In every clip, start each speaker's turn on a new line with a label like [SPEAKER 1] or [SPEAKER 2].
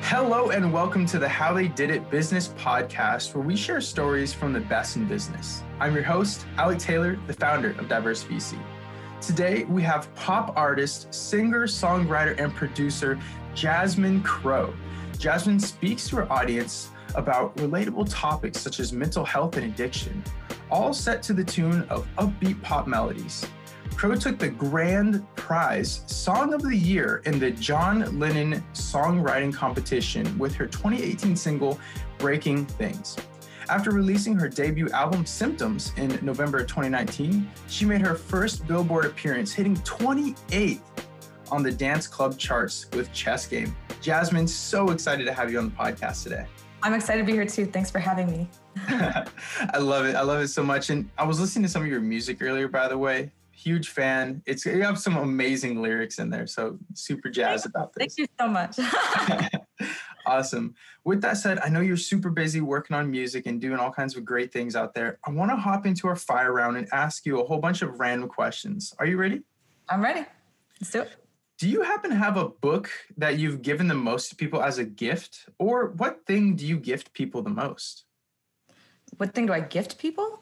[SPEAKER 1] Hello and welcome to the How They Did It Business Podcast, where we share stories from the best in business. I'm your host, Alec Taylor, the founder of Diverse VC. Today, we have pop artist, singer, songwriter, and producer, Jasmine Crowe. Jasmine speaks to her audience about relatable topics such as mental health and addiction, all set to the tune of upbeat pop melodies. Crowe took the grand prize Song of the Year in the John Lennon Songwriting Competition with her 2018 single, Breaking Things. After releasing her debut album, Symptoms, in November 2019, she made her first Billboard appearance, hitting 28th on the dance club charts with Chess Game. Jasmine, so excited to have you on the podcast today.
[SPEAKER 2] I'm excited to be here too. Thanks for having me.
[SPEAKER 1] I love it. I love it so much. And I was listening to some of your music earlier, by the way. Huge fan. You have some amazing lyrics in there, so super jazzed about this.
[SPEAKER 2] Thank you so much.
[SPEAKER 1] Awesome. With that said, I know you're super busy working on music and doing all kinds of great things out there. I want to hop into our fire round and ask you a whole bunch of random questions. Are you ready?
[SPEAKER 2] I'm ready. Let's do it.
[SPEAKER 1] Do you happen to have a book that you've given the most to people as a gift? Or what thing do you gift people the most?
[SPEAKER 2] What thing do I gift people?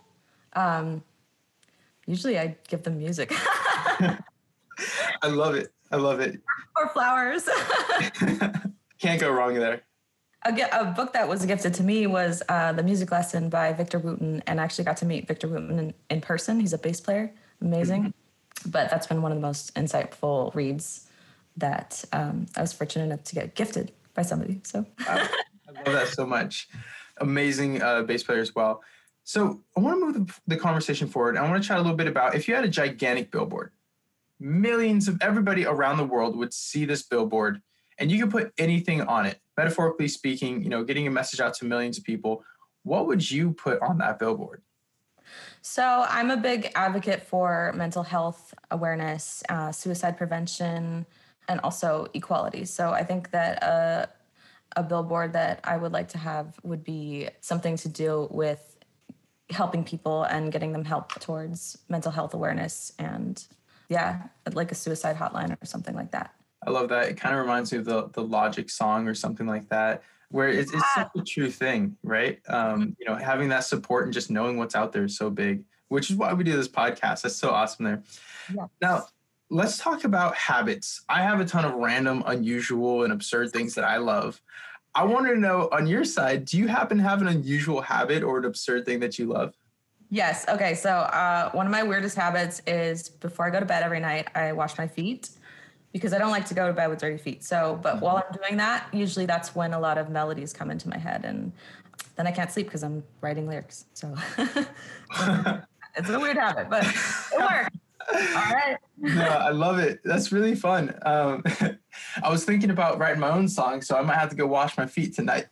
[SPEAKER 2] Usually I give them music.
[SPEAKER 1] I love it. I love it.
[SPEAKER 2] Or flowers.
[SPEAKER 1] Can't go wrong there.
[SPEAKER 2] A book that was gifted to me was The Music Lesson by Victor Wooten, and I actually got to meet Victor Wooten in person. He's a bass player. Amazing. Mm-hmm. But that's been one of the most insightful reads that I was fortunate enough to get gifted by somebody. So
[SPEAKER 1] I love that so much. Amazing bass player as well. So I want to move the conversation forward. I want to chat a little bit about if you had a gigantic billboard, millions of everybody around the world would see this billboard and you could put anything on it. Metaphorically speaking, getting a message out to millions of people. What would you put on that billboard?
[SPEAKER 2] So I'm a big advocate for mental health awareness, suicide prevention, and also equality. So I think that a billboard that I would like to have would be something to do with helping people and getting them help towards mental health awareness and like a suicide hotline or something like that.
[SPEAKER 1] I love that. It kind of reminds me of the Logic song or something like that, where it's such a true thing, right? Having that support and just knowing what's out there is so big, which is why we do this podcast. That's so awesome there. Yeah. Now, let's talk about habits. I have a ton of random, unusual, and absurd things that I love. I want to know, on your side, do you happen to have an unusual habit or an absurd thing that you love?
[SPEAKER 2] Yes. Okay. So one of my weirdest habits is before I go to bed every night, I wash my feet because I don't like to go to bed with dirty feet. But while I'm doing that, usually that's when a lot of melodies come into my head, and then I can't sleep because I'm writing lyrics. So it's a weird habit, but it works. All right.
[SPEAKER 1] No, I love it. That's really fun. I was thinking about writing my own song, so I might have to go wash my feet tonight.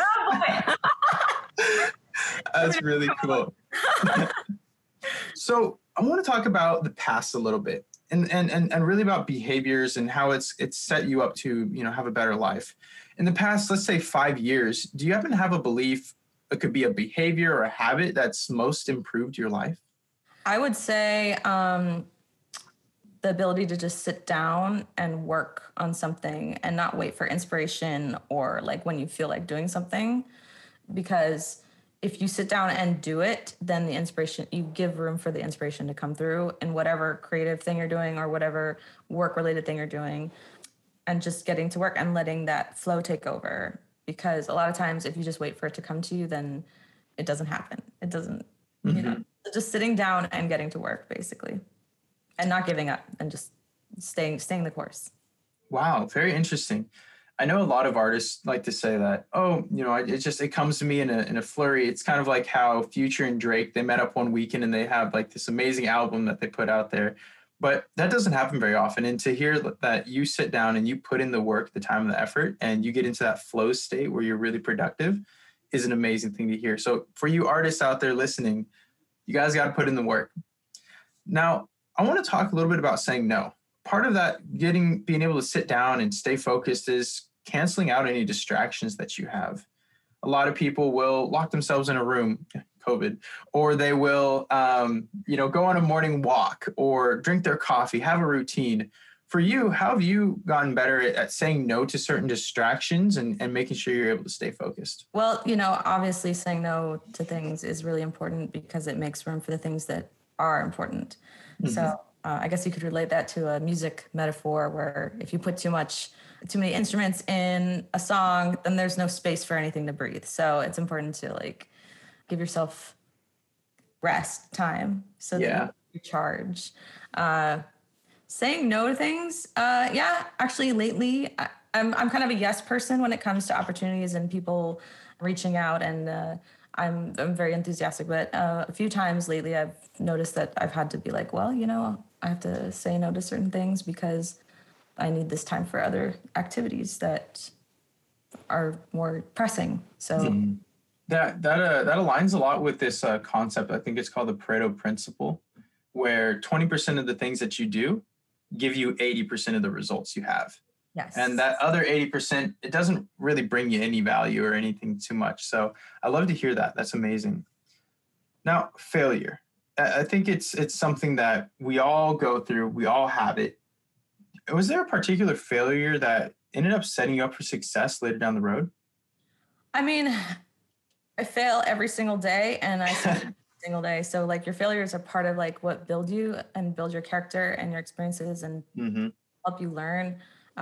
[SPEAKER 1] That's really cool. So I want to talk about the past a little bit and really about behaviors and how it's set you up to, have a better life. In the past, let's say 5 years, do you happen to have a belief, it could be a behavior or a habit that's most improved your life?
[SPEAKER 2] I would say the ability to just sit down and work on something and not wait for inspiration or like when you feel like doing something. Because if you sit down and do it, then the inspiration, you give room for the inspiration to come through in whatever creative thing you're doing or whatever work-related thing you're doing, and just getting to work and letting that flow take over. Because a lot of times if you just wait for it to come to you, then it doesn't happen. It doesn't, just sitting down and getting to work basically and not giving up and just staying the course.
[SPEAKER 1] Wow. Very interesting. I know a lot of artists like to say that, it comes to me in a flurry. It's kind of like how Future and Drake, they met up one weekend and they have like this amazing album that they put out there, but that doesn't happen very often. And to hear that you sit down and you put in the work, the time and the effort, and you get into that flow state where you're really productive is an amazing thing to hear. So for you artists out there listening, you guys got to put in the work. Now, I want to talk a little bit about saying no. Part of that being able to sit down and stay focused is canceling out any distractions that you have. A lot of people will lock themselves in a room, COVID, or they will, go on a morning walk or drink their coffee, have a routine. For you, how have you gotten better at saying no to certain distractions and making sure you're able to stay focused?
[SPEAKER 2] Well, you know, obviously saying no to things is really important because it makes room for the things that are important. So
[SPEAKER 1] Hmm.
[SPEAKER 2] I guess you could relate that to a music metaphor where if you put too many instruments in a song, then there's no space for anything to breathe. So it's important to like give yourself rest time so that you
[SPEAKER 1] Yeah.
[SPEAKER 2] recharge. Uh, Saying no to things, yeah, actually lately I'm kind of a yes person when it comes to opportunities and people reaching out, and I'm very enthusiastic, but a few times lately I've noticed that I've had to be like, well, you know, I have to say no to certain things because I need this time for other activities that are more pressing. So
[SPEAKER 1] Mhm. That aligns a lot with this concept. I think it's called the Pareto principle, where 20% of the things that you do give you 80% of the results you have. And
[SPEAKER 2] yes.
[SPEAKER 1] that other 80%, it doesn't really bring you any value or anything too much. So I love to hear that. That's amazing. Now, failure. I think it's something that we all go through. We all have it. Was there a particular failure that ended up setting you up for success later down the road?
[SPEAKER 2] I mean, I fail every single day and I succeed every single day. So like your failures are part of like what build you and build your character and your experiences and
[SPEAKER 1] Hmm.
[SPEAKER 2] help you learn.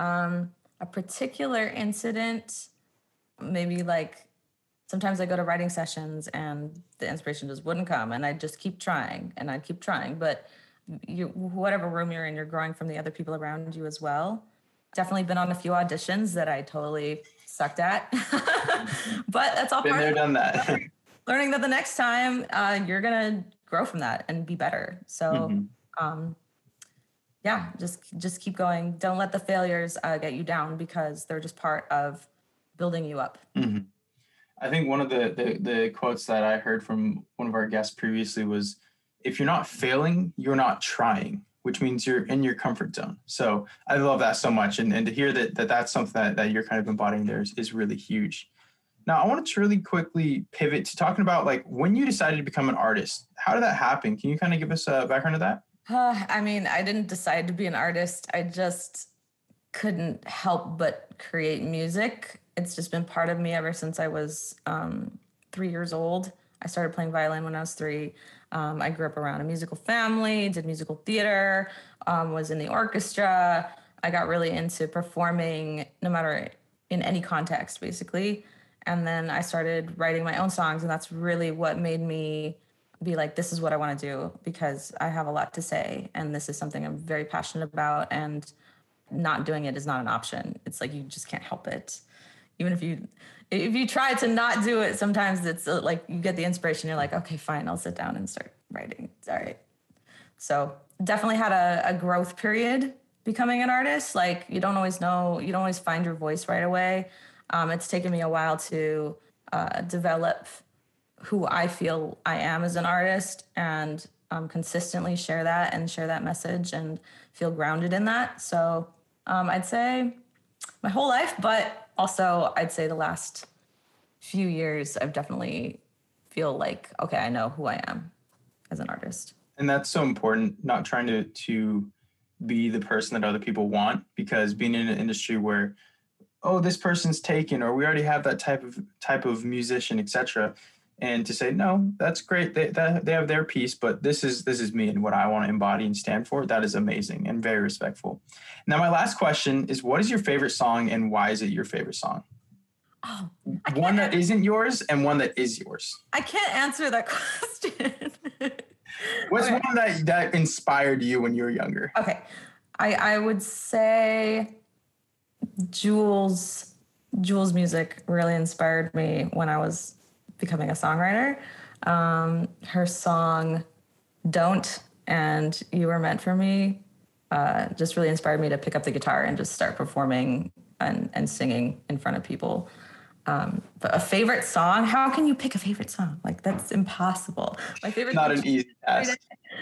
[SPEAKER 2] A particular incident, maybe like sometimes I go to writing sessions and the inspiration just wouldn't come and I just keep trying and I keep trying. But whatever room you're in, you're growing from the other people around you as well. Definitely been on a few auditions that I totally sucked at, but that's all
[SPEAKER 1] Been
[SPEAKER 2] part of
[SPEAKER 1] there, done that.
[SPEAKER 2] learning that the next time you're gonna grow from that and be better. So
[SPEAKER 1] Hmm.
[SPEAKER 2] um, yeah, just keep going. Don't let the failures get you down because they're just part of building you up.
[SPEAKER 1] Hmm. I think one of the quotes that I heard from one of our guests previously was, "If you're not failing, you're not trying," which means you're in your comfort zone. So I love that so much, and to hear that's something that you're kind of embodying there is really huge. Now, I wanted to really quickly pivot to talking about like when you decided to become an artist. How did that happen? Can you kind of give us a background of that?
[SPEAKER 2] I mean, I didn't decide to be an artist. I just couldn't help but create music. It's just been part of me ever since I was 3 years old. I started playing violin when I was three. I grew up around a musical family, did musical theater, was in the orchestra. I got really into performing, no matter in any context, basically. And then I started writing my own songs, and that's really what made me be like, this is what I want to do because I have a lot to say, and this is something I'm very passionate about. And not doing it is not an option. It's like you just can't help it. Even if you try to not do it, sometimes it's like you get the inspiration. You're like, okay, fine, I'll sit down and start writing. It's all right. So definitely had a growth period becoming an artist. Like you don't always know, you don't always find your voice right away. It's taken me a while to develop who I feel I am as an artist and consistently share that and share that message and feel grounded in that. So I'd say my whole life, but also I'd say the last few years, I've definitely feel like, okay, I know who I am as an artist.
[SPEAKER 1] And that's so important, not trying to be the person that other people want, because being in an industry where, oh, this person's taken, or we already have that type of musician, etc. And to say, no, that's great. They have their piece, but this is me and what I want to embody and stand for. That is amazing and very respectful. Now, my last question is, what is your favorite song and why is it your favorite song?
[SPEAKER 2] Oh,
[SPEAKER 1] One that isn't yours and one that is yours.
[SPEAKER 2] I can't answer that question.
[SPEAKER 1] What's
[SPEAKER 2] Okay.
[SPEAKER 1] one that inspired you when you were younger?
[SPEAKER 2] Okay. I would say Jules Jules' music really inspired me when I was becoming a songwriter. Her song "Don't" and "You Were Meant for Me" just really inspired me to pick up the guitar and just start performing and singing in front of people. But a favorite song? How can you pick a favorite song? Like that's impossible. My favorite
[SPEAKER 1] Not
[SPEAKER 2] song
[SPEAKER 1] an easy task.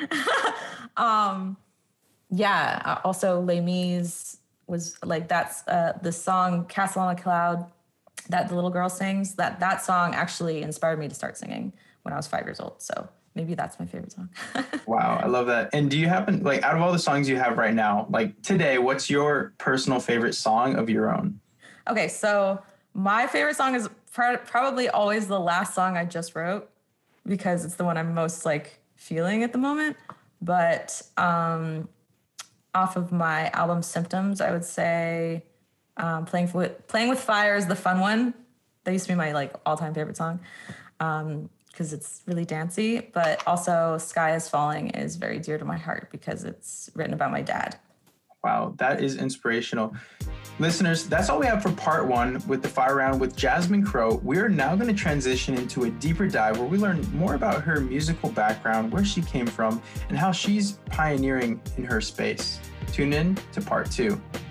[SPEAKER 2] um, yeah. Also, Les Mis was like that's the song "Castle on a Cloud" that the little girl sings. That song actually inspired me to start singing when I was 5 years old. So maybe that's my favorite song.
[SPEAKER 1] Wow, I love that. And do you happen, like, out of all the songs you have right now, like today, what's your personal favorite song of your own?
[SPEAKER 2] Okay, so my favorite song is probably always the last song I just wrote because it's the one I'm most like feeling at the moment. But off of my album Symptoms, I would say Playing with Fire is the fun one. That used to be my like all-time favorite song because it's really dancey. But also Sky is Falling is very dear to my heart because it's written about my dad.
[SPEAKER 1] Wow, that is inspirational. Listeners, that's all we have for part one with the Fire Round with Jasmine Crowe. We are now going to transition into a deeper dive where we learn more about her musical background, where she came from, and how she's pioneering in her space. Tune in to part two.